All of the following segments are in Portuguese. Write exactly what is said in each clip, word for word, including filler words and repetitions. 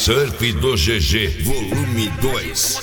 Surf do G G, volume dois.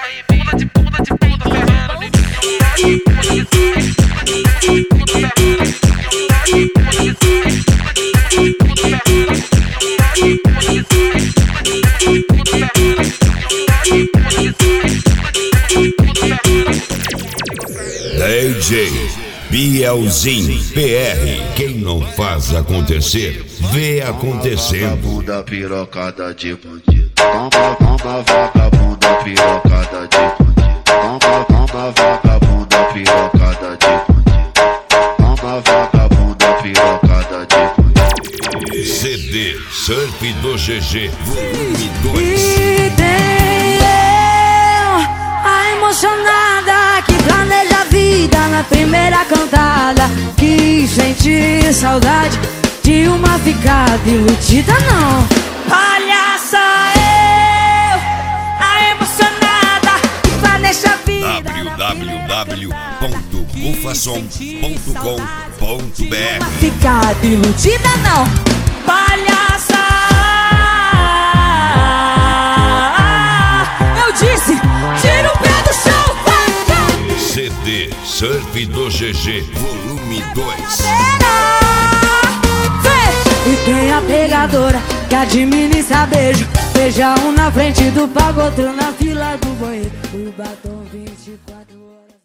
D J Bielzinho P R, quem não faz acontecer, vê acontecendo. Vagabunda pirocada de bandido, toma, toma, vagabunda pirocada de bandido, toma, toma, vagabunda pirocada de bandido, toma, vagabunda pirocada de bandido. C D Surf do G G, volume dois. E tem eu, a emocionada que planeja a vida na primeira cantada, que sente saudade de uma ficada iludida, não. Olha só eu, a emocionada que planeja a vida w w w ponto bufasom ponto com ponto b r. uma ficada iludida, não. Olha só, eu disse, tira o pé do chão, vai. C D Surf do G G, volume dois. E tem a pegadora que administra beijo, beija um na frente do pago, outro na fila do banheiro. O batom vinte e quatro horas.